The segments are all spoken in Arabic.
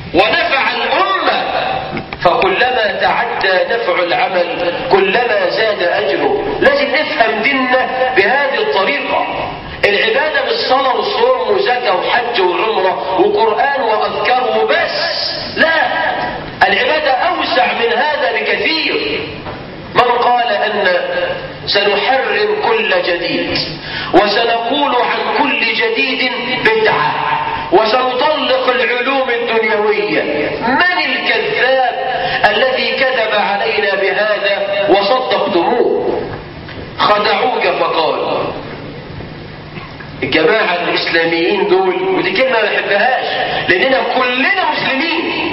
ونفع الأمة، فكلما تعدى نفع العمل كلما زاد أجره. لازم نفهم ديننا بهذه الطريقة. العبادة بالصلاة والصوم وزكاة وحج وعمرة وقرآن وأذكار وبس، لا، العبادة أوسع من هذا بكثير. من قال أن سنحرم كل جديد وسنقول عن كل جديد بدعة وسنطلق العلوم الدنيوية، من الكذاب الذي كذب علينا بهذا وصدقتموه؟ خدعوك فقال. الجماعة الإسلاميين دول، ودي كلمة ما بحبهاش لأننا كلنا مسلمين،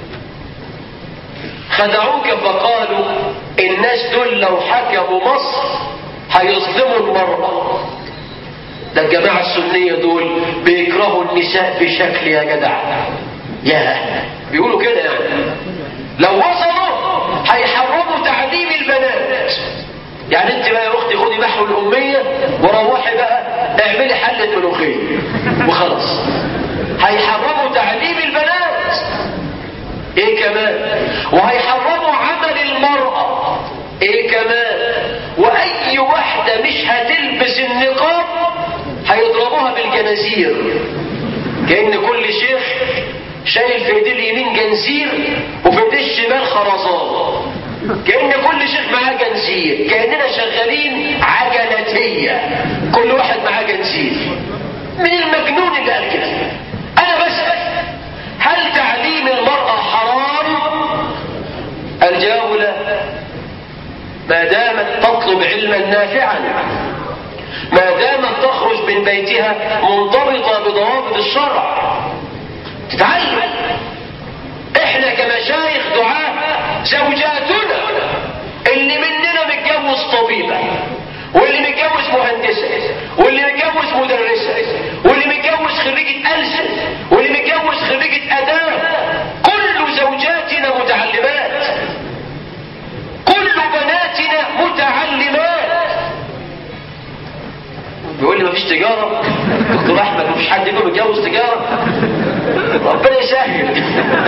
خدعوك فقالوا الناس دول لو حكموا مصر هيظلموا المرأة. ده الجماعة السنية دول بيكرهوا النساء بشكل يا جدع، بيقولوا كده يعني. لو وصلوا هيحرموا تعليم البنات. يعني انت بقى يا اختي خدي محو الأمية وروحي بقى اعملي حلة ملوخية وخلاص. هيحرموا تعليم البنات. ايه كمان؟ وهيحرموا عمل المرأة. ايه كمان؟ واي واحدة مش هتلبس النقاب هيضربوها بالجنازير، كأن كل شيخ شايل في ايديه اليمين جنزير وفي ايديه الشمال خرزان، كأن كل شيخ معاه جنزير، كأننا شغالين عجلاتية كل واحد معاه جنزير. من المجنون اللي قال كده. انا بسأل، هل تعليم المرأة حرام؟ الجواب لا، ما دامت تطلب علما نافعا، ما دامت تخرج من بيتها منضبطة بضوابط الشرع تتعلم. احنا كمشايخ دعاة زوجاتنا اللي مننا متجوز طبيبة واللي متجوز مهندسة واللي متجوز مدرسة واللي متجوز خريجة ألسن واللي متجوز خريجة آداب، كل زوجاتنا متعلمات، كل بناتنا متعلمات. بيقول لي مفيش تجارة دكتور أحمد، مفيش حد يقول متجوز تجارة؟ ربنا يسهل.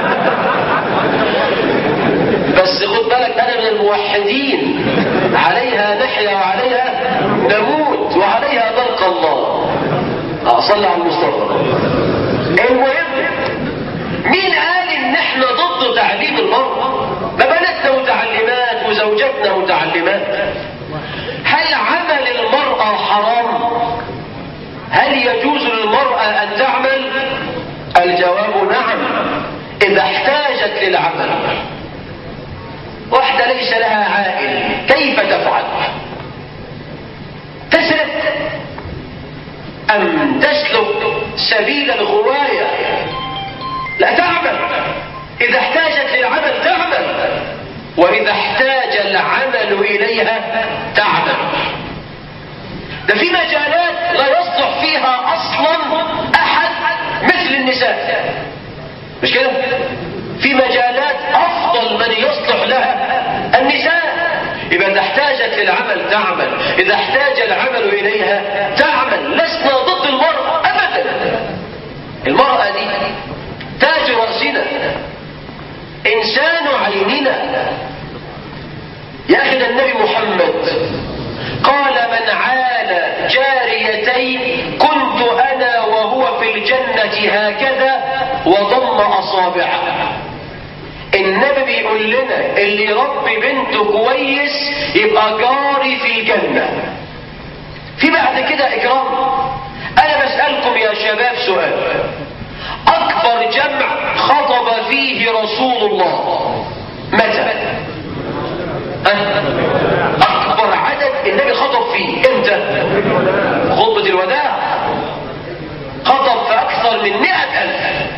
بس خد بالك أنا من الموحدين، عليها نحيا وعليها نموت وعليها نلقى الله. صلى على المصطفى. المهم، مين قال ان احنا ضد تعليم المرأة؟ ما بناتنا متعلمات وزوجاتنا متعلمات. هل عمل المرأة حرام؟ هل يجوز للمرأة ان تعمل؟ الجواب نعم، اذا احتاجت للعمل. واحدة ليس لها عائل، كيف تفعل؟ تسرق ام تسلك سبيل الغواية؟ لا، تعمل. اذا احتاجت للعمل تعمل، واذا احتاج العمل اليها تعمل. ده في مجالات لا يصلح فيها اصلا احد مثل النساء، مش كده؟ في مجالات افضل من يصلح لها النساء. يبقى اذا احتاجت للعمل تعمل، اذا احتاج العمل اليها تعمل. لسنا ضد المرأة ابدا. المرأة دي تاج رأسنا، انسان عيننا. يا اخي ده النبي محمد قال من عال جاريتين كنت انا وهو في الجنة هكذا وضم اصابعه. النبي بيقول لنا اللي يربي بنته كويس يبقى جاري في الجنة. في بعد كده اكرام. انا بسألكم يا شباب سؤال، اكبر جمع خطب فيه رسول الله متى؟ اكبر عدد النبي خطب فيه امتى؟ خطبة الوداع. خطب في اكثر من 100,000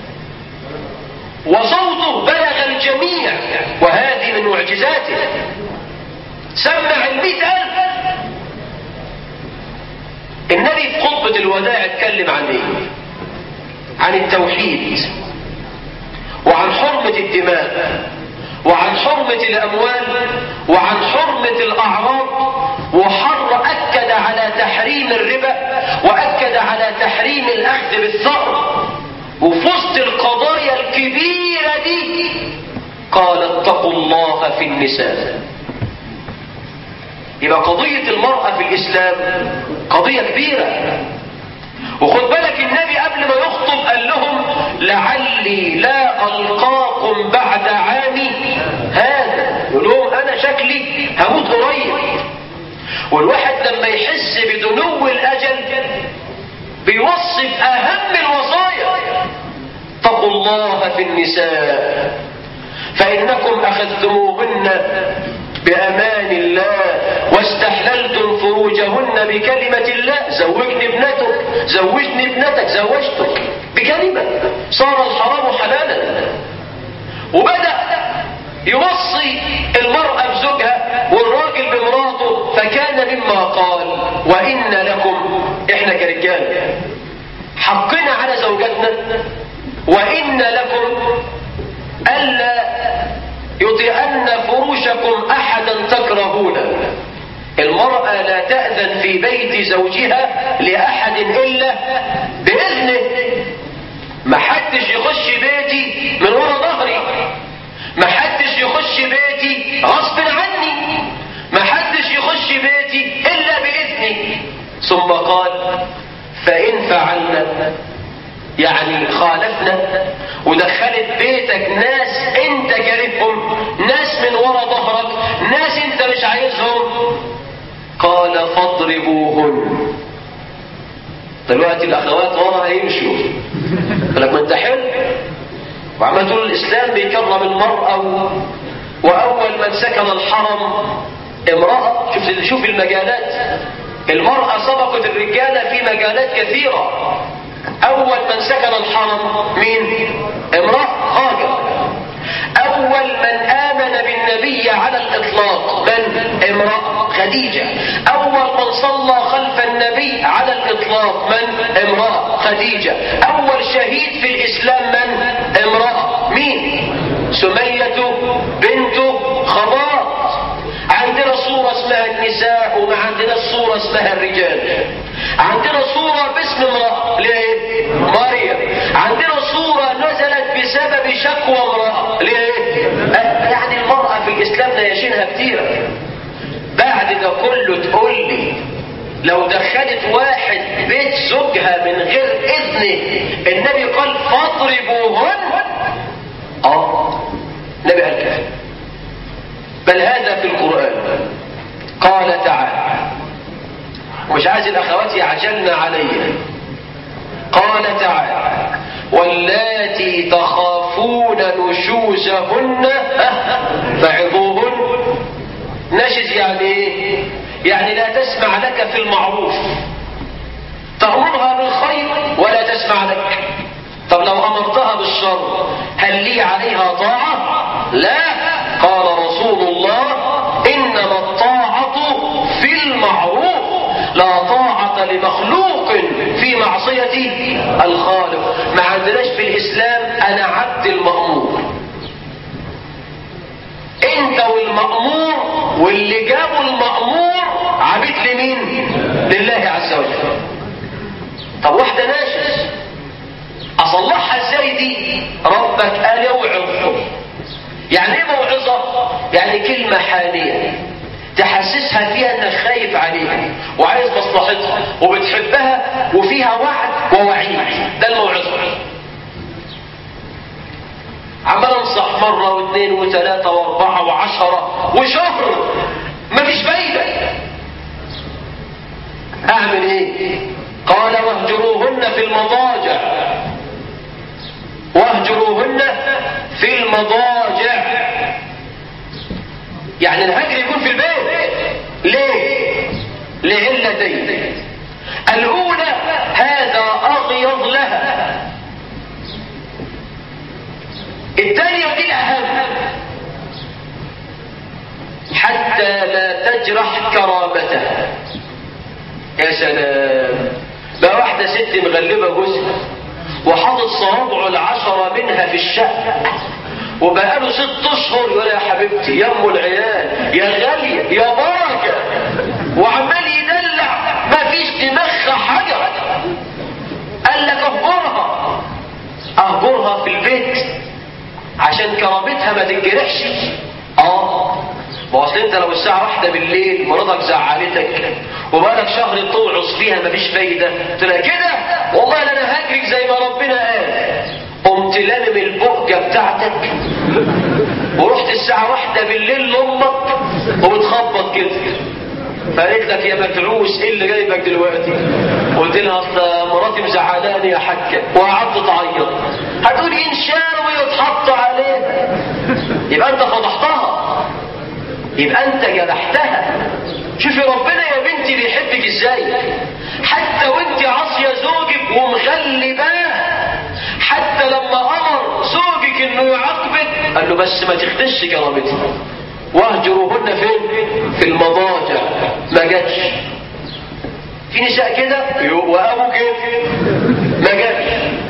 وصوته بلغ الجميع، وهذه من معجزاته. سمع 100,000. النبي في خطبة الوداع اتكلم عن ايه؟ عن التوحيد، وعن حرمة الدماء، وعن حرمة الأموال، وعن حرمة الأعراض، أكد على تحريم الربا، وأكد على تحريم الأخذ بالثأر. وفي وسط القضايا الكبيرة في النساء. يبقى قضية المرأة في الإسلام قضية كبيرة. وخد بالك النبي قبل ما يخطب قال لهم لعلي لا ألقاكم بعد عامي هذا، يقول لهم أنا شكلي هموت قريب. والواحد لما يحس بدنو الأجل بيوصي بأهم الوصايا: اتقوا الله في النساء فإنكم أخذتموهن بأمان الله واستحللتم فروجهن بكلمة الله. زوجني ابنتك، زوجني ابنتك، زوجتك بكلمة، صار الحرام حلالا. وبدأ يوصي المرأة بزوجها والراجل بمراته، فكان مما قال: وإن لكم، احنا كرجال حقنا على زوجاتنا، وإن لكم ألا يطيئن فروشكم أحدا تكرهونه. المرأة لا تأذن في بيت زوجها لأحد إلا بإذنه. ما حدش يخش بيتي من وراء ظهري، ما حدش يخش بيتي غصب عني، ما حدش يخش بيتي إلا بإذني. ثم قال: فإن فعلنا، يعني خالفنا ودخلت بيتك ناس انت كارههم، ناس من وراء ظهرك، ناس انت مش عايزهم، قال: فاضربوهن. دلوقتي الاخوات ورا هيمشوا فلما انت حلو وعمال تقول الاسلام بيكرم المرأة، واول من سكن الحرم امرأة. شوف المجالات، المرأة سبقت الرجالة في مجالات كثيرة. أول من سكن الحرم مين؟ امرأة هاجر. أول من آمن بالنبي على الإطلاق من؟ امرأة خديجة. أول من صلى خلف النبي على الإطلاق من؟ امرأة خديجة. أول شهيد في الإسلام من؟ امرأة. مين؟ سمية بنت خضاب. عندنا صورة اسمها النساء وما عندنا صورة اسمها الرجال. عندنا صورة باسم امرأة، ليه؟ مريم. عندنا صورة نزلت بسبب شكوى امرأة، ليه؟ يعني المرأة في الإسلام نياشينها كتيرة. بعد ده كله تقول لي لو دخلت واحد بيت زوجها من غير إذنه النبي قال: فاضربوهن. النبي قال كده، بل هذا في القرآن. قال تعالى، مش عايز الأخوات يعجلن عليه، قال تعالى: واللاتي تخافون نشوزهن فعظوهن. نشز يعني ايه؟ يعني لا تسمع لك في المعروف، تأمرها بالخير ولا تسمع لك. طب لو أمرتها بالشر هل لي عليها طاعة؟ لا. قال رسول الله: إنما الطاعة في المعروف، لا طاعة لمخلوق في معصية الخالق. ما عندناش في الإسلام أنا عبد المأمور. أنت والمأمور واللي جابوا المأمور عبيد لمين؟ لله عز وجل. طب واحدة ناشز أصلحها ازاي دي؟ ربك قال: اوعظ. يعني ايه موعظة؟ يعني كلمة حانية تحسسها فيها انك خايف عليها وعايز مصلحتها وبتحبها وفيها وعد ووعيد. ده الموعظة. عمال انصح مرة واثنين وثلاثة واربعة وعشرة وشهر مفيش فايدة. اعمل ايه؟ قال: واهجروهن في المضاجع. واهجروهن في المضاجع، يعني الهجر يكون في البيت. ليه؟ لعلتين. الأولى هذا أغيض لها، الثانية دي الأهم، حتى لا تجرح كرامتها. يا سلام، بقى واحدة ست مغلبة جوزها وحاطط صوابعه العشرة منها في الشقة وبقاله 6 أشهر يقول: يا حبيبتي، يا ام العيال، يا غالية، يا بركة، وعمال يدلع ما فيش دماغها حاجة. قال لك اهجرها في البيت عشان كرامتها ما تنجرحش. ما اصل انت لو الساعة 1 بالليل مراتك زعلتك وبقالك شهر توعص فيها مفيش فايدة، تلاقي كده والله لا انا هجرك زي ما ربنا قال، قمت لامم البقجة بتاعتك ورحت الساعة 1 بالليل لامك وبتخبط كده، فقالت لك يا متعوس ايه اللي جايبك دلوقتي؟ قلت لها اصل مراتي مزعلاني يا حاجه، وقعدت تعيط. هتقول ينشاوي ويتحط عليه، يبقى انت فضحتها، يبقى انت جرحتها. شوفي ربنا يا بنتي بيحبك ازاي، حتى وانت عاصيه زوجك ومغلباه، حتى لما امر زوجك انه يعاقبك قال له بس ما تخدش كرامتي، واهجروهن فين؟ في المضاجع. ما جاتش. في نساء كده وابو كده ما جاتش.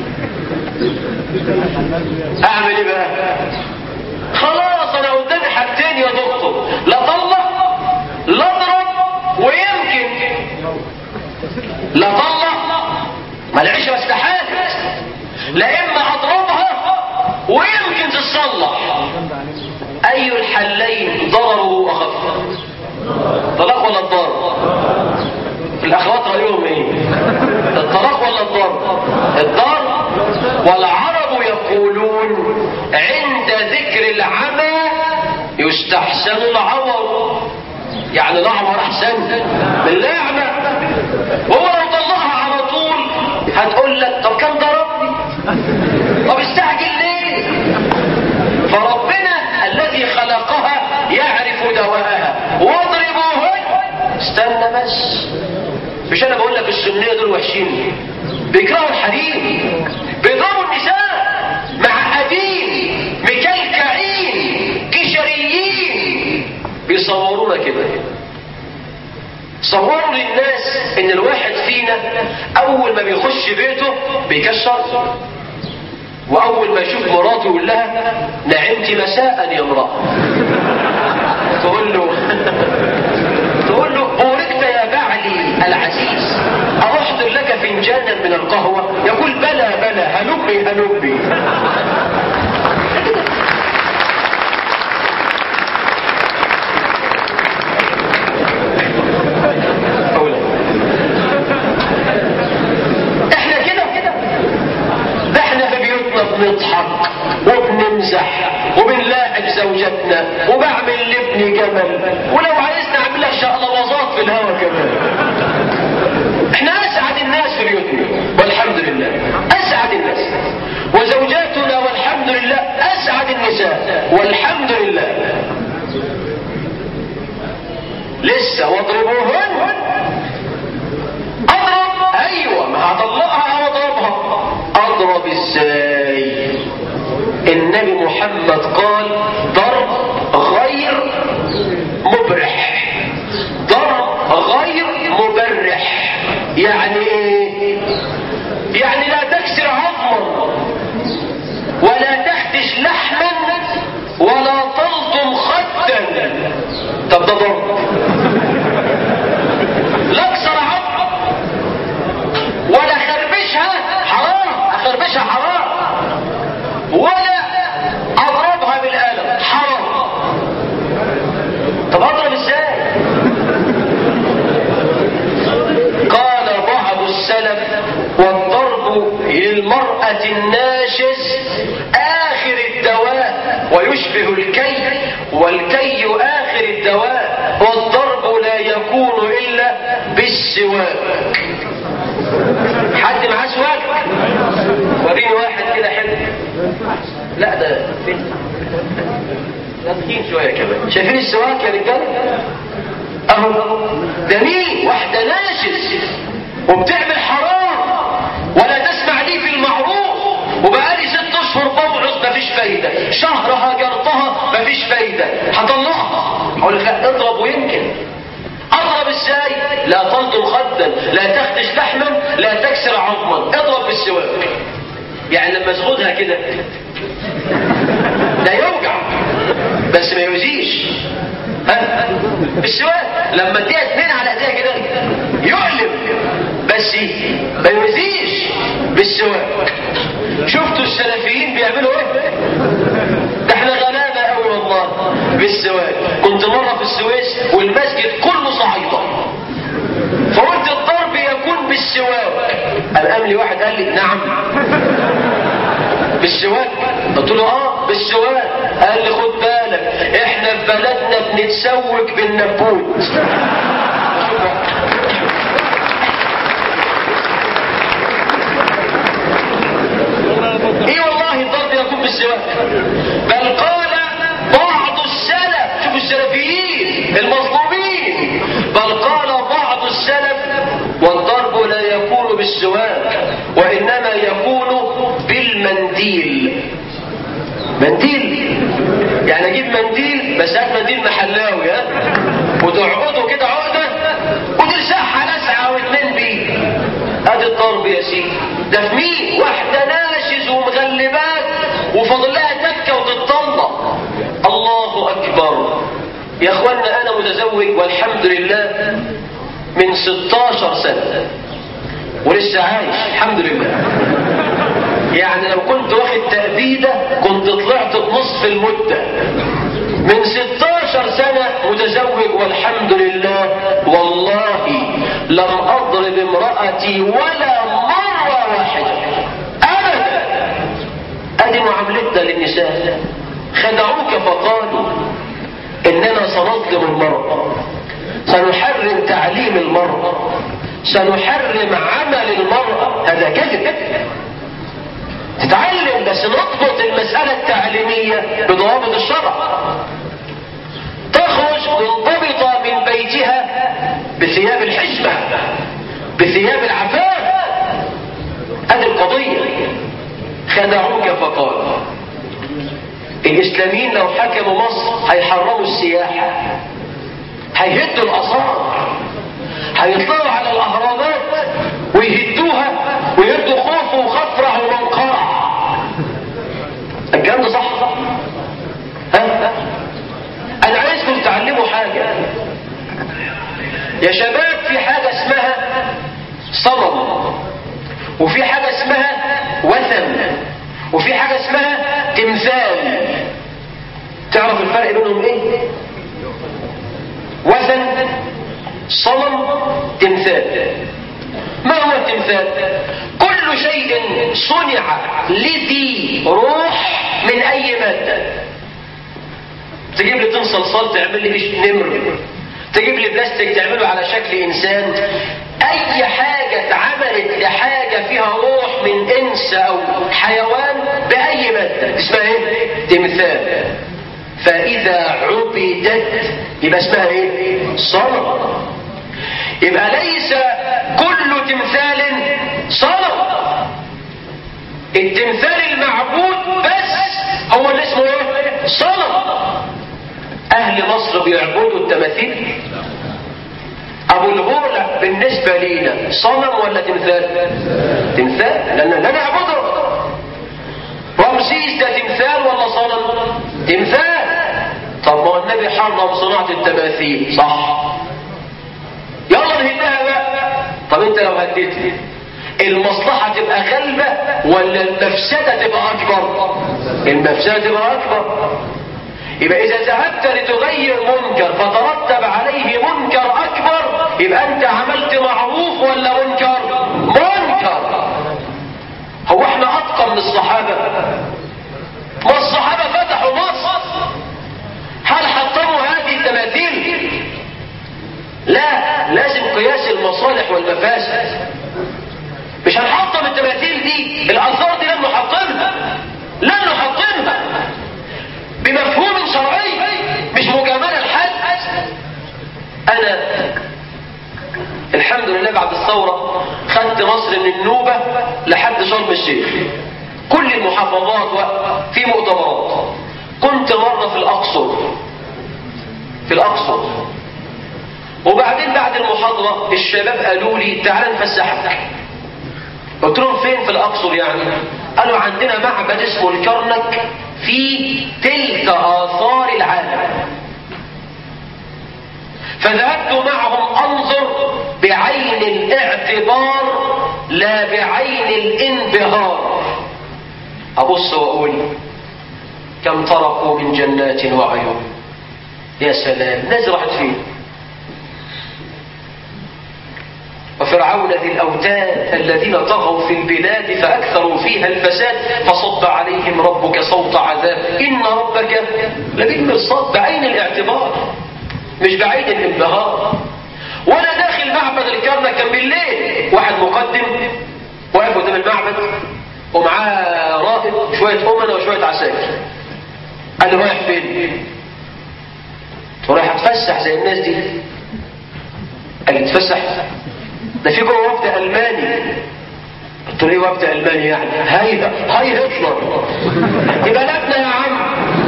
اعمل ايه بقى؟ خلاص انا قدامي حاجتين يا دكتور، لا طلق لا اضرب، ويمكن لا طلق ما العيشه استحالت، لا اما اضربها ويمكن تصلح. اي الحلين ضرره اخف؟ طلاق ولا الضرر؟ الاخوات رايهم ايه؟ الطلاق ولا الضرر؟ الضرر. والعرب يقولون عند ذكر العمى يستحسن العور، يعني الاعور احسن من الاعمى. وهو لو طلقها على طول هتقول لك طب كان ضربني، طب استعجل ليه؟ فربنا الذي خلقها يعرف دواءها. واضربوهن، استنى بس، مش انا بقول لك السنيه دول وحشين، بيكرهوا الحديد، بيضربوا النساء، معقدين مكلكعين كشريين، بيصورونا كده. صوروا للناس ان الواحد فينا اول ما بيخش بيته بيكشر، واول ما يشوف مراته يقول لها نعمت مساء يا امراه، تقول له بوركت يا بعلي العزيز، أحضر لك فنجانا من القهوة؟ يقول بلى بلى، هلبي هلبي. احنا كده ده احنا في بيوتنا بنضحك وبنمزح وبنلاعب زوجتنا وبعمل لابني جمل، ولو عايزنا اعمل لك شقلباظات في الهوا كمان. احنا اسعد الناس في بيوتنا والحمد لله، اسعد الناس، وزوجاتنا والحمد لله اسعد النساء والحمد لله. لسه واضربوهن. اضرب؟ ايوه، ما هطلقها او اضربها. اضرب ازاي؟ النبي محمد قال ضرب غير مبرح، ضرب غير مبرح. يعني ايه؟ يعني لا تكسر عظما ولا تخدش لحما ولا تلطم خدا. طب ده ضرب. لا اكسر عظم ولا خربشها، حرام، اخربشها حرام، ولا اضربها بالقلم، حرام. طب اضرب ازاي؟ قال بعض السلف والضرب للمرأة الناشز آخر الدواء ويشبه الكي، والكي آخر الدواء، والضرب لا يكون إلا بالسواك. حد معاه سواك؟ وريني واحد كده حلو. لا ده تدخين شوية كمان. شايفين السواك يا رجال؟ اهو ده مين؟ واحدة ناشز وبتعمل حرام ولا تسمع لي في المعروف، وبقالي 6 اشهر بوعظ مفيش فايدة، شهر هاجرتها مفيش فايدة، هطلعها. اقول لك اضرب ويمكن. اضرب ازاي؟ لا تلطم خدا، لا تخدش لحما، لا تكسر عظما. اضرب بالسواك. يعني لما تاخدها كده ده يوجع بس ما يؤذيش. بالسواك لما اديها 2 على ايديها كده يؤلم بس ما يؤذيش بالسواك. شفتوا السلفيين بيعملوا ايه؟ ده احنا غلابه قوي والله. بالسواك. كنت مرة في السويس والمسجد كله صعيدة، فقلت الضرب يكون بالسواك. قام لي واحد قال لي نعم بالسواك؟ قلت له بالسواك. قال لي خد بالك احنا في بلدنا بنتسوك بالنبوت. ايه والله الضرب يكون بالسواك. بل قال بعض السلف، شوفوا السلفيين المظلومين، بل قال بعض السلف والضرب لا يكون بالسواك وانما يكون بالمنديل. منديل يعني اجيب منديل، بس هات منديل محلاوي وتعقده كده عقده وتلسعها لسعه او اتنين بيه. ادي الضرب يا سيدي. ده في مين؟ واحده ناشز ومغلبات وفاضل لها تكه وتتطلق. الله اكبر يا اخوانا. انا متزوج والحمد لله من 16 سنه ولسه عايش الحمد لله. يعني لو كنت واخد تأبيدة كنت طلعت بنصف المدة. من 16 سنة متزوج والحمد لله. والله لم أضرب امرأتي ولا مرة واحدة أبدا. أدي معاملتنا للنساء. خدعوك فقالوا إننا سنظلم المرأة، سنحرم تعليم المرأة، سنحرم عمل المرأة. هذا كذب. تتعلم بس نضبط المسألة التعليمية بضوابط الشرع. تخرج منضبطة من بيتها بثياب الحشمة، بثياب العفاف. هذه القضية. خدعوك فقال الإسلاميين لو حكموا مصر هيحرموا السياحة، هيهدوا الآثار، هيطلعوا على الأهرامات ويهدوها ويهدوا خوف وخفرع ومنقرع. الكلام ده صح؟ أنا عايزكم تعلموا حاجة يا شباب. في حاجة اسمها صنم، وفي حاجة اسمها وثن، وفي حاجة اسمها تمثال. تعرف الفرق بينهم ايه؟ وثن، صنم، تمثال. ما هو التمثال؟ كل شيء صنع لذي روح من اي مادة. تجيب لي طين صلصال تعمل لي فيه نمر، تجيب لي بلاستيك تعمله على شكل انسان. اي حاجة اتعملت لحاجة فيها روح من انس او حيوان باي مادة اسمها ايه؟ تمثال. فاذا عبدت يبقى اسمها ايه؟ صنم. يبقى ليس كل تمثال صنم. التمثال المعبود بس هو اللي اسمه ايه؟ صنم. اهل مصر بيعبدوا التماثيل. ابو الهول بالنسبة لينا صنم ولا تمثال؟ تمثال، لان لا نعبده. رمسيس ده تمثال ولا صنم؟ تمثال. طب ما هو النبي حرم صناعة التماثيل صح؟ يلا نهدها بقى. طب انت لو هديت لي المصلحة تبقى غالبة ولا المفسدة تبقى اكبر؟ المفسدة تبقى اكبر. يبقى اذا ذهبت لتغير منكر فترتب عليه منكر اكبر يبقى انت عملت معروف ولا منكر؟ منكر. هو احنا اتقى من الصحابة؟ ما الصحابة فتحوا مصر، هل حطموا هذه التماثيل؟ لا، لازم قياس المصالح والمفاسد. مش هنحطم التماثيل دي، الاثار دي لن نحطمها، لن نحطمها بمفهوم شرعي مش مجاملة لحد. انا الحمد لله بعد الثورة خدت مصر من النوبة لحد شرم الشيخ، كل المحافظات في مؤتمرات. كنت مرة في الأقصر وبعدين بعد المحاضرة الشباب قالوا لي تعال نفسحك. قلت لهم فين في الأقصر يعني؟ قالوا عندنا معبد اسمه الكرنك في تلك آثار العالم. فذهبت معهم أنظر بعين الاعتبار لا بعين الانبهار. أبص وأقول كم تركوا من جنات وعيون، يا سلام، الناس راحت فين؟ وفرعون ذي الأوتاد الذين طغوا في البلاد فأكثروا فيها الفساد فصب عليهم ربك صوت عذاب إن ربك لبالمرصاد، بعين الاعتبار مش بعين الانبهار. ولا داخل معبد الكرنك كان بالليل واحد مقدم واقف قدام المعبد ومعاه راهب شوية أمنة وشوية عساكر، قال له رايح فين؟ ورايح اتفسح زي الناس دي. قال لي اتفسح؟ ده في جوه وفد ألماني. قلت له ايه وفد ألماني يعني؟ هاي هتلر دي بلدنا يا عم.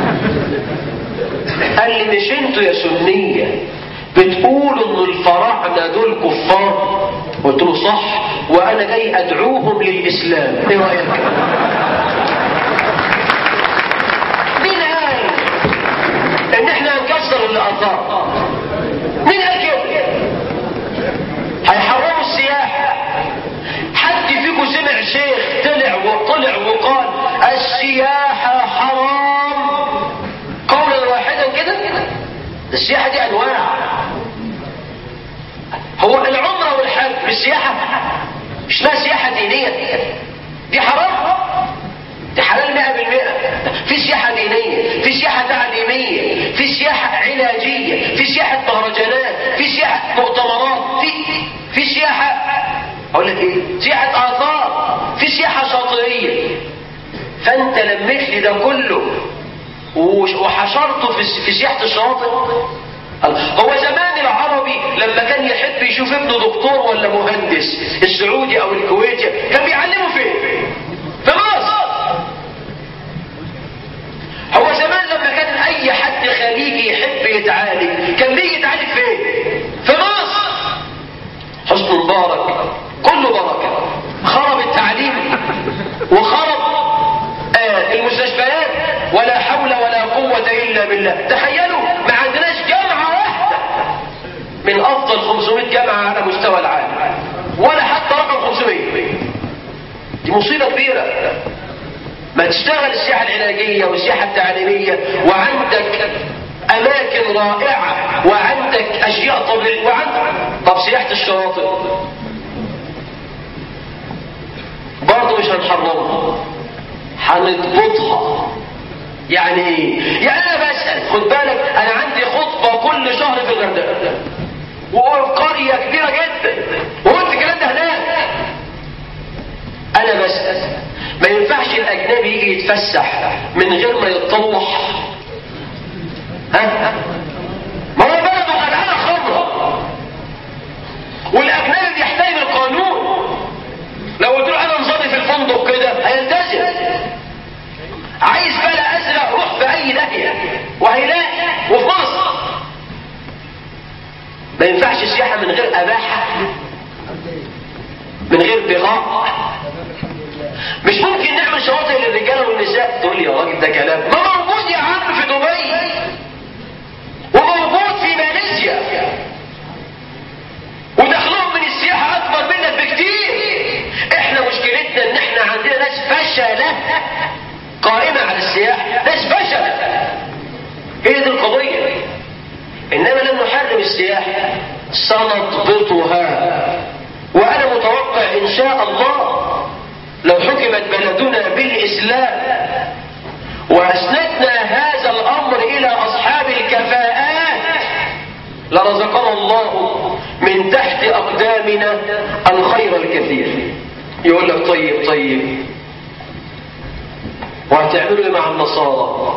قال لي مش انتوا يا سنية بتقولوا ان الفراعنة دول كفار؟ قلت له صح، وانا جاي ادعوهم للاسلام، ايه رايك؟ مين قال ان احنا هنكسر الاثار؟ مين قال كده؟ هيحرموا السياحة. حد فيكم سمع شيخ طلع وقال السياحة حرام قولا واحدا كده؟ السياحة دي انواع. هو العمرة والحج مش سياحة؟ مش اسمها سياحة دينية؟ دي حرام؟ دي حلال 100%. في سياحة دينية، في سياحة تعليمية، في سياحة علاجية، في سياحة مهرجانات، في سياحة مؤتمرات، في سياحة اقول لك ايه؟ سياحة آثار، في سياحة شاطئية. فانت لميت لي ده كله وحشرته في سياحة الشواطئ. هو زمان العربي لما كان يحب يشوف ابنه دكتور ولا مهندس السعودي او الكويتي كان بيعلمه فين؟ في مصر. هو زمان لما كان اي حد خليجي يحب يتعالج كان بيجي يتعالج فين؟ في مصر. حسن مبارك كله بركه، خرب التعليم وخرب المستشفيات، ولا حول ولا قوه الا بالله. تخيلوا ما عندناش جامعه واحده من افضل 500 جامعه على مستوى العالم، ولا حتى رقم 500. دي مصيبه كبيره. ما تشتغل السياحة العلاجية والسياحة التعليمية وعندك أماكن رائعة وعندك أشياء طبيعية وعندك. طب سياحة الشواطئ برضه مش هنحرمها، هنضبطها. يعني ايه؟ يعني أنا بسأل، خد بالك أنا عندي خطبة كل شهر في الغردقة وفي قرية كبيرة جدا وقلت الكلام ده هناك. أنا بسأل، ما ينفعش الأجنبي يجي يتفسح من غير ما يتطوح؟ ما هو بلده غرقانة خمرة والأجنبي بيحترم القانون. لو قلت له أنا نظامي في الفندق كده هيلتزم. عايز بلا أزرق روح في أي ناحية وهيلاقي. وفي مصر ما ينفعش سياحة من غير أباحة، من غير بغاء. مش ممكن نعمل شواطئ للرجال والنساء. تقول لي يا راجل ده كلام، ما موجود يا عم في دبي وموجود في ماليزيا ودخلهم من السياحة أكبر منك بكتير. احنا مشكلتنا ان احنا عندنا ناس فشلة قائمة على السياحة، ناس فشلة. هي دي القضية. انما لم نحرم السياحة سنضبطها. وانا متوقع ان شاء الله لو حكمت بلدنا بالإسلام وأسندنا هذا الأمر إلى أصحاب الكفاءات لرزقنا الله من تحت أقدامنا الخير الكثير. يقول لك طيب وهتعملوا مع النصارى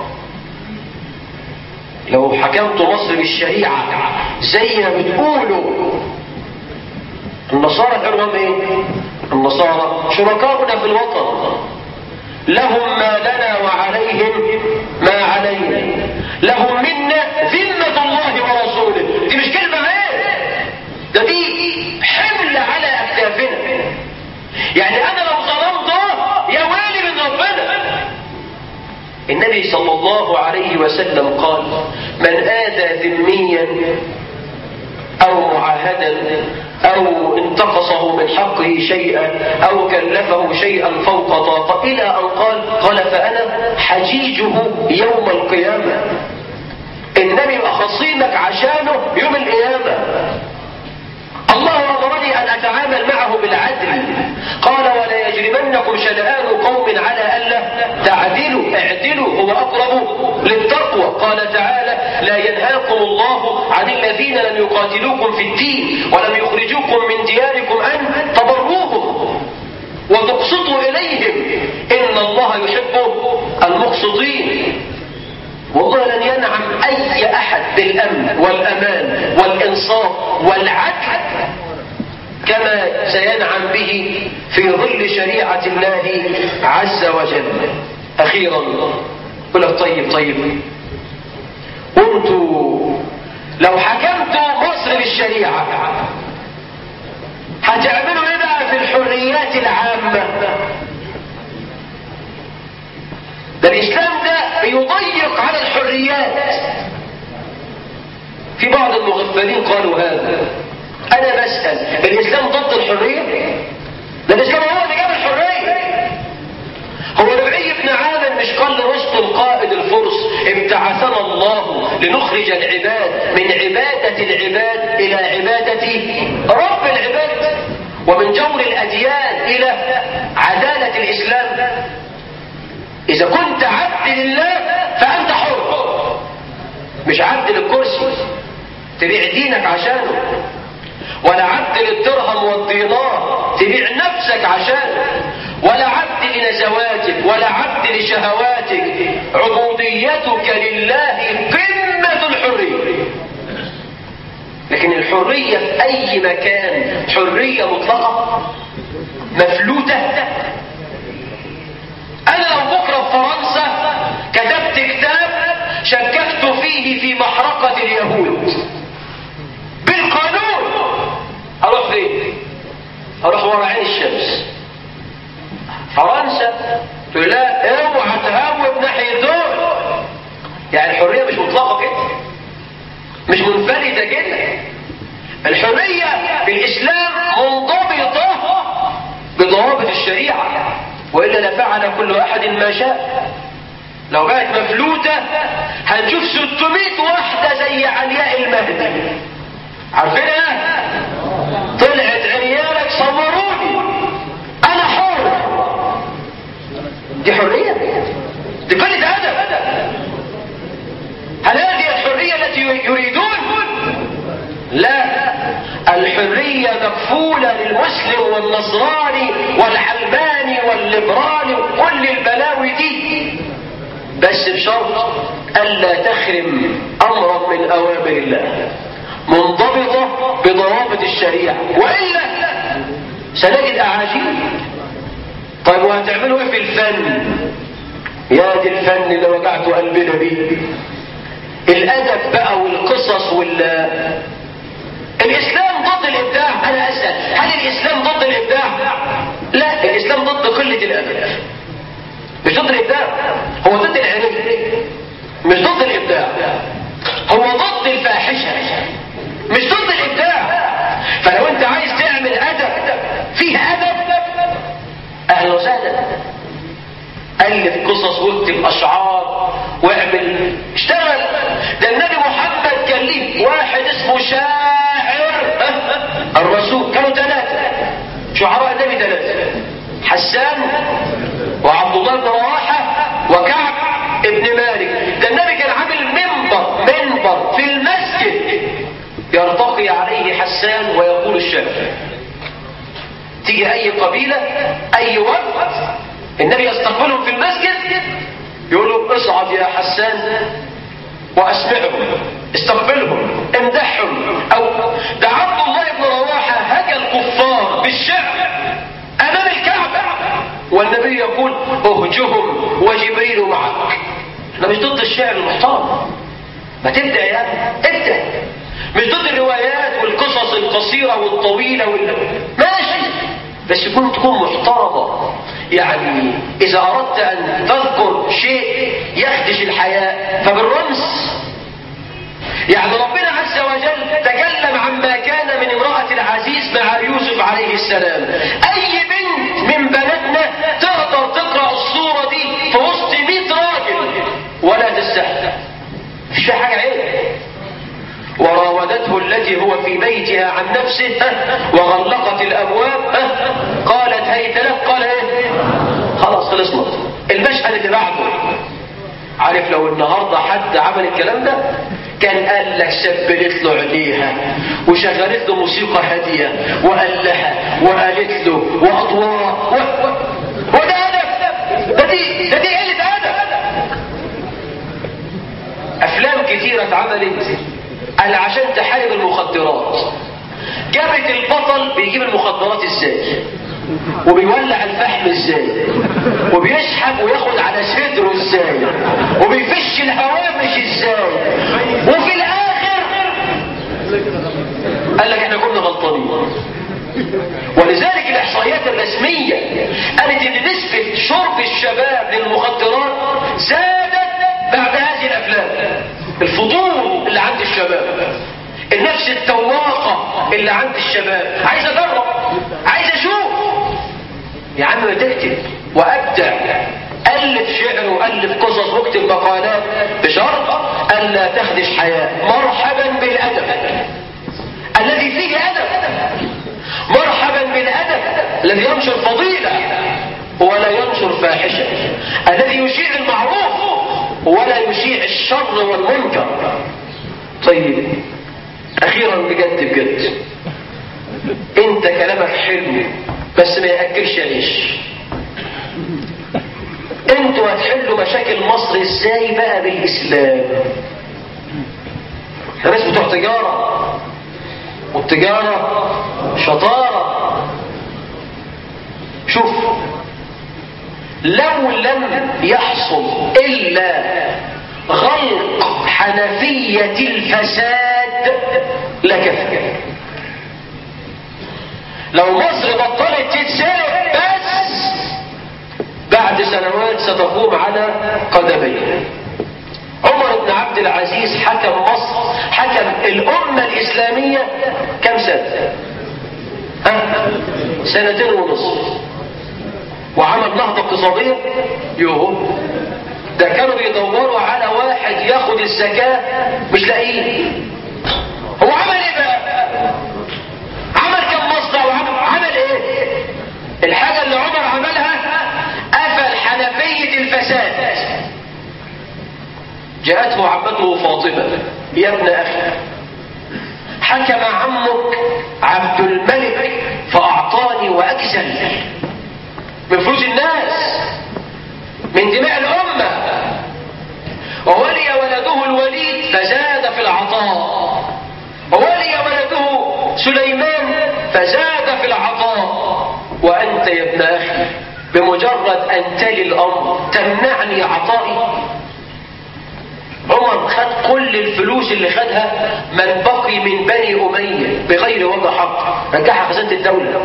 لو حكمت مصر بالشريعة زي ما بتقولوا؟ النصارى كانوا ايه؟ النصارى شركاؤنا في الوطن، لهم ما لنا وعليهم ما علينا، لهم منا ذمة الله ورسوله. دي مش كلمة ايه، ده دي حمل على اكتافنا. يعني انا لو ظلمته يا ويلي من ربنا. النبي صلى الله عليه وسلم قال من آذى ذميا او معاهدا او انتقصه من حقه شيئا او كلفه شيئا فوق طاقة الى ان قال فانا حجيجه يوم القيامة. النبي يبقى خصيمك عشانه يوم القيامة. الله أمرني أن أتعامل معه بالعدل، قال ولا يجرمنكم شنآن قوم على ألا تعدلوا اعدلوا هو أقرب للتقوى. قال تعالى لا ينهاكم الله عن الذين لم يقاتلوكم في الدين ولم يخرجوكم من دياركم أن تبروهم وتقسطوا إليهم إن الله يحب المقسطين. والله لن ينعم أي أحد بالأمن والأمان والإنصاف والعدل كما سينعم به في ظل شريعة الله عز وجل. أخيرا يقول لك طيب وانتوا لو حكمتوا مصر بالشريعة هتعملوا ايه بقى في الحريات العامة؟ ده الإسلام ده بيضيق على الحريات. في بعض المغفلين قالوا هذا. أنا بسأل الإسلام ضد الحرية؟ ده الإسلام هو اللي جاب الحرية. هو ربعي بن عامر مش قال لرستم قائد الفرس ابتعثنا الله لنخرج العباد من عبادة العباد إلى عبادة رب العباد ومن جور الأديان إلى عدالة الإسلام؟ إذا كنت عبد لله فأنت حر، مش عبد للكرسي تبيع دينك عشانه، ولا عبد للدرهم والدينار تبيع نفسك عشانه، ولا عبد لنزواتك ولا عبد لشهواتك. عبوديتك لله قمة الحرية. لكن الحرية في أي مكان حرية مطلقة مفلوتة. أنا لو بكرة في فرنسا كتبت كتاب شككت فيه في محرقة اليهود بالقانون، أروح فين؟ أروح ورا عين الشمس. فرنسا تقول لا اوعى تهوب ناحية دول. يعني الحرية مش مطلقة كده، مش منفردة كده. الحرية في الإسلام منضبطة بضوابط الشريعة، وإلا لفعل كل أحد ما شاء. لو بقت مفلوتة هنشوف 600 واحدة زي علياء المهدي. عارفينها؟ طلعت عيالك صوروني أنا حر. دي حرية؟ دي قلة أدب. هل هذه الحرية التي يريدون؟ لا، الحرية مكفولة للمسلم والنصراني والعلماني والليبرالي وكل البلاوي دي، بس بشرط ألا تخرم أمرا من أوامر الله منضبطة بضوابط الشريعة، وإلا سنجد أعاجيب. طيب وهتعملوا إيه في الفن؟ يا دي الفن اللي وجعت قلبنا بيه، الأدب بقى والقصص الإسلام ضد الإبداع. أنا أسأل هل الإسلام ضد الإبداع؟ لا، الإسلام ضد قلة الأدب، مش ضد الإبداع. هو ضد العنف، مش ضد الإبداع. هو ضد الفاحشة، مش ضد الإبداع. فلو أنت عايز تعمل أدب فيه أدب أهلا وسهلا، ألف قصص واكتب أشعار واعمل اشتغل. ده النبي محمد كان ليه واحد اسمه شاعر الرسول، كانوا 3 شعراء النبي 3، حسان وعبد الله بن رواحة وكعب ابن مالك. ده النبي كان عامل منبر في المسجد يرتقي عليه حسان ويقول الشعر. تيجي أي قبيلة أي وفد النبي يستقبلهم في المسجد يقولوا اصعد يا حسان واسمعهم، استقبلهم، امدحهم. او ده عبد الله بن رواحة هجى الكفار بالشعر امام الكعبة والنبي يقول اهجهم وجبريل معك. احنا مش ضد الشعر المحترم، ما تبدأ يا ابدأ. مش ضد الروايات والقصص القصيرة والطويلة ماشي، بس تكون محترمة. يعني إذا أردت أن تذكر شيء يخدش الحياة فبالرمز. يعني ربنا عز وجل تكلم عما كان من امرأة العزيز مع يوسف عليه السلام. أي بنت من بناتنا تقدر تقرأ الصورة دي في وسط 100 راجل ولا تستحي؟ مفيش فيها حاجة عيب. والتي هو في بيتها عن نفسه وغلقت الأبواب قالت هيت لك، قال ايه؟ خلاص خلصنا. المشهد اللي بعده، عارف لو النهارده حد عمل الكلام ده كان قال لك سبلت له عينيها وشغلت له موسيقى هاديه وقال لها وقالت له واضواء وده ادب، ده دي قله ادب. افلام كتيره اتعملت قال عشان تحارب المخدرات، جابت البطل بيجيب المخدرات ازاي وبيولع الفحم ازاي وبيسحب وياخد على صدره ازاي وبيفش الهوامش ازاي، وفي الاخر قال لك احنا كنا غلطانين. ولذلك الاحصائيات الرسميه قالت ان نسبه شرب الشباب للمخدرات زادت بعد هذه الافلام. الفضول اللي عند الشباب، النفس التواقه اللي عند الشباب، عايز اجرب، عايز اشوف. يا عم ما تكتب وابدع، الف شعر والف قصص واكتب مقالات بشرط الا تخدش حياه. مرحبا بالادب الذي فيه ادب، مرحبا بالادب الذي ينشر فضيله ولا ينشر فاحشه، الذي يشيع المعروف ولا يشيع الشر والمنكر. طيب اخيرا بجد انت كلامك حلو بس ما ياكلش عيش. انتوا هتحلوا مشاكل مصر ازاي بقى بالاسلام؟ احنا ناس بتوع تجاره، والتجاره شطاره. شوف، لو لم يحصل الا غلق حنفيه الفساد لكفى. لو مصر بطلت تتسرق بس بعد سنوات ستقوم على قدميها. عمر بن عبد العزيز حكم مصر، حكم الأمة الإسلامية كم سنة؟ 2.5 سنين، وعمل نهضة اقتصادية. يوه، ده كانوا بيدوروا على واحد ياخد الزكاة مش لاقيه. هو عمل ايه بقى؟ عمل كم مصنع وعمل ايه؟ الحاجة اللي عمر عملها قفل حنفية الفساد. جاءته عمته فاطمة، يا ابن اخي حكم عمك عبد الملك فاعطاني واكسل من فلوس الناس، من دماء الامة، وولي ولده الوليد فزاد في العطاء، وولي ولده سليمان فزاد في العطاء، وأنت يا ابن أخي بمجرد أن تلي الأمر تمنعني عطائي. عمر خد كل الفلوس اللي خدها من بقي من بني أمية بغير وجه حق، رجعها خزانة الدولة،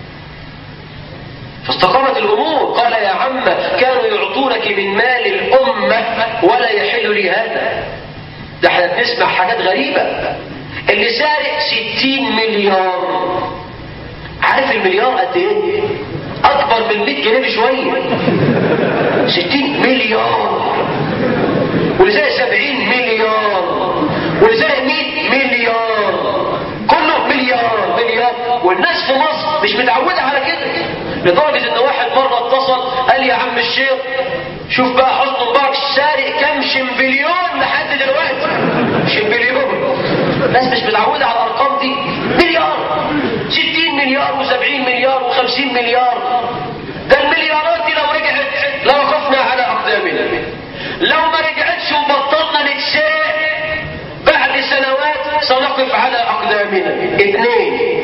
فاستقامت الأمور. قال يا عم كانوا يعطونك من مال الأمة ولا يحل لي هذا. ده احنا بنسمع حاجات غريبة. اللي سارق 60 مليار، عارف المليار قد ايه؟ اكبر من 100 جنيه بشويه. 60 مليار، واللي سارق 70 مليار، واللي سارق 100 مليار، كله مليار. والناس في مصر مش متعوده على كده، لدرجه ان واحد مره اتصل قال يا عم الشيخ شوف بقى حسن مبارك سارق كام شمبليون لحد دلوقتي. شمبليون، الناس مش متعوده على الارقام دي. مليار، 60 مليار و70 مليار و50 مليار. ده المليارات دي لو رجعت لوقفنا على اقدامنا. لو ما رجعتش وبطلنا نتسارق بعد سنوات سنقف على اقدامنا. 2،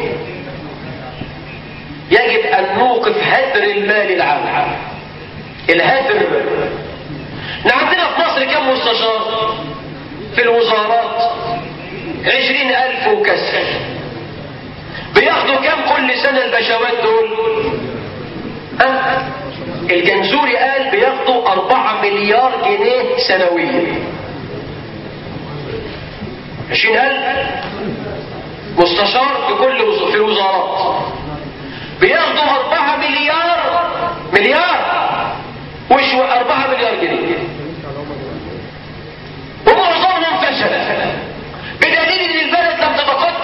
يجب ان نوقف هدر المال العام. الهدر، عندنا في مصر كم مستشار في الوزارات؟ 20,000 وكسر. بياخدوا كم كل سنة البشوات دول؟ الجنزوري قال بياخدوا 4 مليار جنيه سنويا. 20,000 مستشار في الوزارات بياخدوا 4 مليار وش 4 مليار جنيه، ومعظمهم فشل، بدليل ان البلد لم تتقدم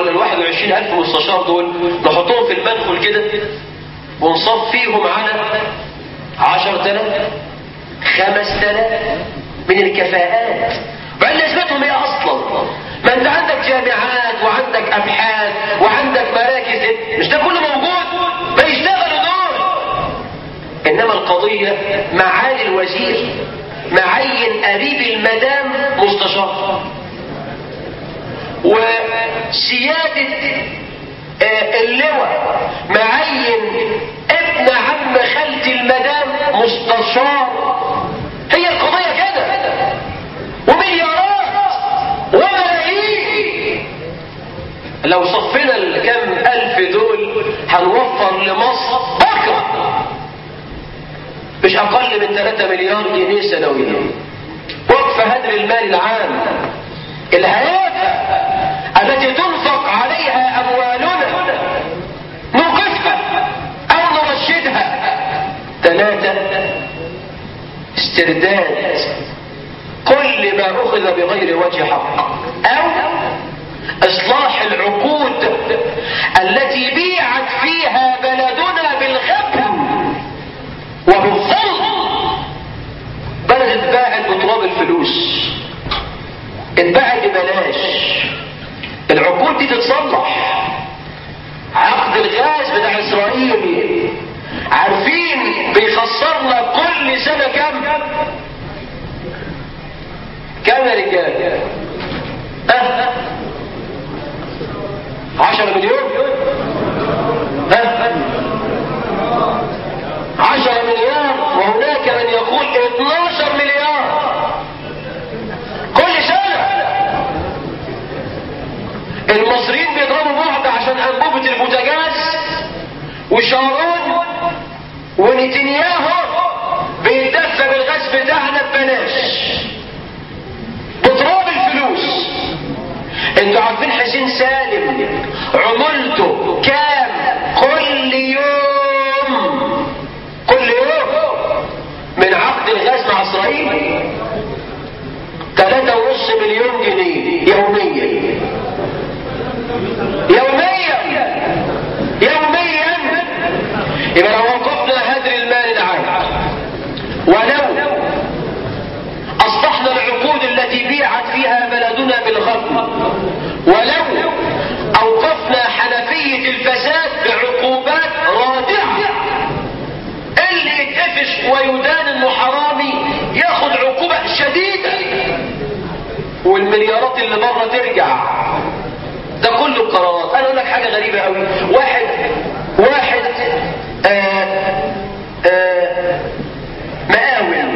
ولا ال21,000 مستشار دول نحطهم في المدخل كده ونصفيهم على 10,000 5,000 من الكفاءات. وبعدين لازمتهم ايه اصلا؟ ما انت عندك جامعات وعندك ابحاث وعندك مراكز، مش ده كله موجود؟ ما يشتغلوا دول. انما القضيه معالي الوزير معين قريب المدام مستشار، وسياده اللواء معين ابن عم خالة المدام مستشار. هي القضية كده، ومليارات وملايين. لو صفينا الكم ألف دول هنوفر لمصر بكرة مش أقل من 3 مليار جنيه سنويا. وقف هدر المال العام، الهيافة التي تنفق عليها أموالنا نوقفها أو نرشدها. 3 استرداد كل ما أخذ بغير وجه حق، أو إصلاح العقود التي بيعت فيها بلدنا بالغبن وبالظلم. بلد اتباعت بتراب الفلوس، اتباعت ببلاش. العقود دي تتصلح. عقد الغاز بتاع إسرائيل عارفين بيخسرنا كل سنة كم يا رجال؟ 10 مليون؟ 10 مليار، وهناك من يقول 12 مليار كل سنة. المصريين بيضربوا بعض عشان أنبوبة البوتاجاز، وشارون ونتنياهو بيدفع بالغاز بتاعنا ببلاش بتراب الفلوس. انتوا عارفين حسين سالم عمولته كام كل يوم من عقد الغاز مع اسرائيل؟ 3.5 مليون جنيه يوميا. يبقى لو وقفنا هدر المال العام، ولو أصلحنا العقود التي بيعت فيها بلدنا بالغبن، ولو أوقفنا حنفية الفساد بعقوبات رادعة، اللي يتقفش ويدان انه حرامي ياخد عقوبة شديدة، والمليارات اللي بره ترجع. ده كله القرارات. انا اقول لك حاجة غريبة قوي. واحد مقاول،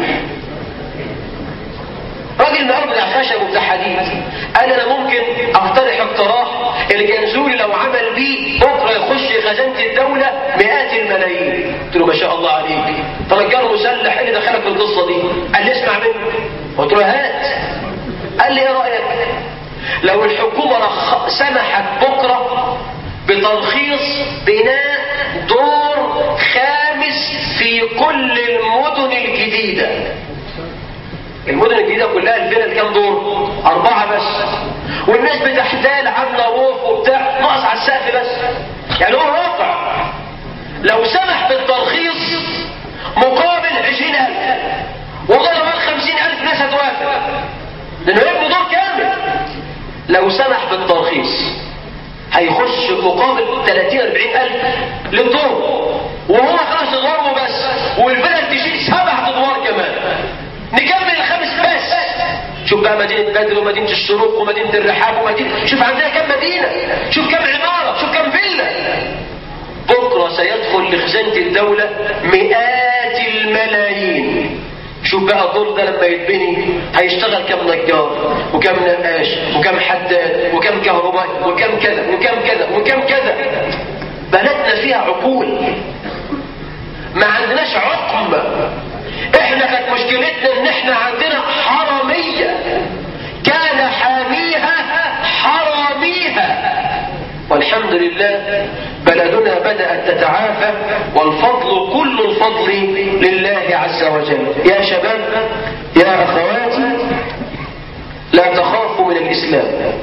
راجل مقاول بتاع خشب وبتاع حديد، قال انا ممكن اقترح اقتراح الجنزوري لو عمل بيه بكره يخش خزانة الدولة مئات الملايين. قلت له ما شاء الله عليك، تنجر مسلح، ايه اللي دخلك في القصة دي؟ قال لي اسمع مني. قلت له هات. قال لي ايه رأيك لو الحكومة سمحت بكرة بترخيص بناء دور خامس في كل المدن الجديدة؟ المدن الجديدة كلها الفلل كام دور؟ 4 بس، والناس بتحتال عاملة روف وبتاع ناقص على السقف بس. يعني هو واقع لو سمح بالترخيص مقابل 20,000 وضرب 50,000 ناس هتوافق، لأنه يبني دور كامل. لو سمح بالترخيص هيخش مقابل 30-40,000 للدور، وهو 5 ادوار بس، والفلل تشيل 7 ادوار كمان، نكمل 5 بس. شوف بقى مدينة بدر ومدينة الشروق ومدينة الرحاب ومدينة، شوف عندنا كم مدينة، شوف كم عمارة، شوف كم فيلا. بكرة سيدخل لخزانة الدولة مئات الملايين. شوف بقى الدور ده لما يتبني هيشتغل كم نجار وكم نقاش وكم حداد وكم كهربائي وكم كذا وكم كذا وكم كذا. بلدنا فيها عقول، ما عندناش عقم. احنا كانت مشكلتنا ان احنا عندنا حرامية كان حاميها حراميها، والحمد لله بلدنا بدأت تتعافى، والفضل كل الفضل لله عز وجل. يا شباب، يا أخواتي، لا تخافوا من الإسلام،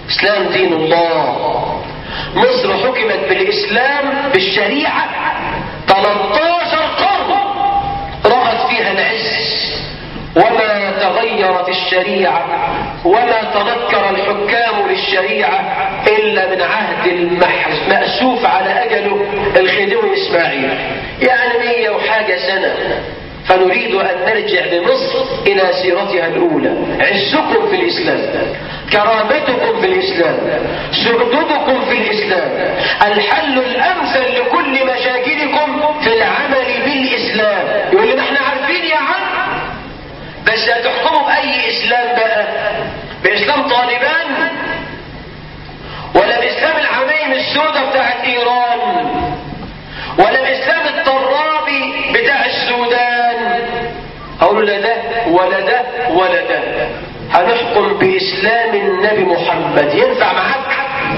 إسلام دين الله. مصر حكمت بالإسلام بالشريعة 13 قرن رأت فيها العز، وما تغيرت الشريعة وما تذكر الحكام للشريعة إلا من عهد المأسوف على أجله الخديوي إسماعيل، يعني 100 وحاجة سنة. فنريد أن نرجع بمصر إلى سيرتها الأولى. عزكم في الإسلام، كرامتكم في الإسلام، سعدتكم في الإسلام. الحل الأمثل لكل مشاكلكم في العمل بالإسلام. يقول لنا احنا عارفين يا عم، بس هتحكموا بأي إسلام بقى؟ بإسلام طالبان ولا بإسلام العمايم السوداء بتاعت إيران ولا بإسلام الطرابي بتاع السودان؟ أقول لا ده ولا ده ولا ده، هنحكم بإسلام النبي محمد. ينفع معاك؟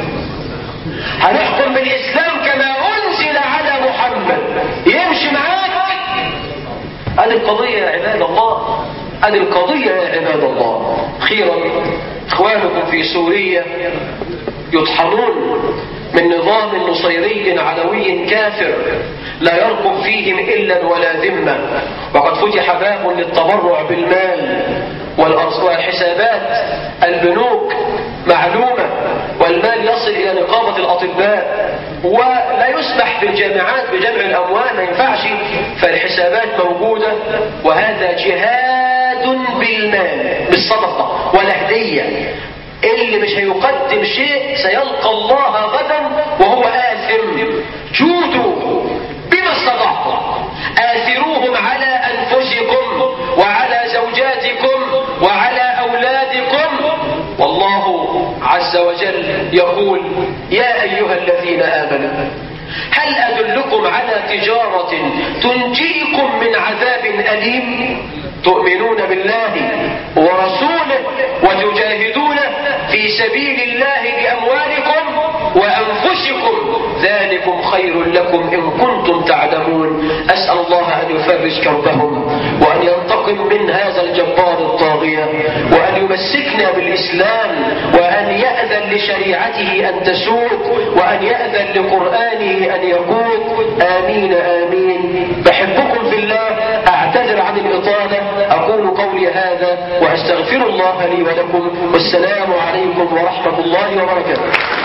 هنحكم بالإسلام كما أنزل على محمد. يمشي معاك؟ هذه القضية يا عباد الله، هذه القضية يا عباد الله. أخيرا، إخوانكم في سوريا يطحنون من نظام نصيري علوي كافر لا يرقب فيهم إلا ولا ذمة، وقد فتح باب للتبرع بالمال والحسابات البنوك معلومة، والمال يصل إلى نقابة الأطباء، ولا يسمح في الجامعات بجمع الأموال، ما ينفعش، فالحسابات موجودة. وهذا جهاد بالمال، بالصدقة والهدية. اللي مش هيقدم شيء سيلقى الله غدا وهو آثم. جودوا بما استطعتم، آثروهم على أنفسكم وعلى زوجاتكم وعلى أولادكم. والله عز وجل يقول: يا أيها الذين آمنوا هل أدلكم على تجارة تنجيكم من عذاب أليم؟ تؤمنون بالله ورسوله وتجاهدون في سبيل الله بأموالكم وأنفسكم، ذلكم خير لكم إن كنتم تعلمون. أسأل الله أن يفرج كربهم وأن ينتقم من هذا الجبار الطاغية، وأن يمسكنا بالإسلام، وأن يأذن لشريعته أن تسود، وأن يأذن لقرآنه أن يقود. آمين آمين. بحبكم في الله، أعتذر عن الإطالة، أقول قولي هذا وأستغفر الله لي ولكم، والسلام عليكم ورحمة الله وبركاته.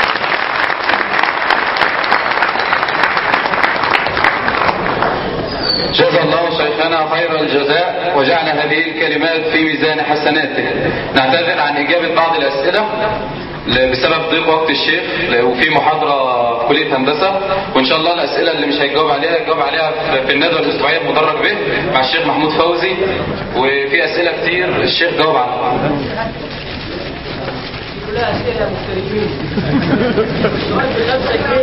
جزا الله شيخنا خير الجزاء وجعل هذه الكلمات في ميزان حسناته. نعتذر عن إجابة بعض الأسئلة بسبب ضيق وقت الشيخ، وفي محاضرة في كلية هندسة، وإن شاء الله الأسئلة اللي مش هيجاوب عليها يجاوب عليها في الندوة الأسبوعية المدرج به مع الشيخ محمود فوزي. وفي أسئلة كتير الشيخ جاوب عنها. كلها أسئلة مختلفين.